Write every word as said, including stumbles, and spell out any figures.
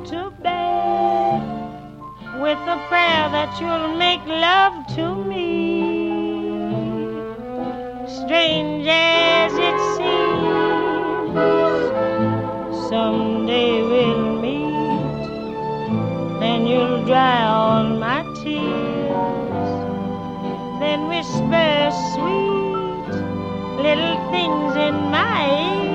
to bed with a prayer that you'll make love to me. Strange as it seems, someday we'll meet, then you'll dry all my tears, then whisper sweet little things in my ear.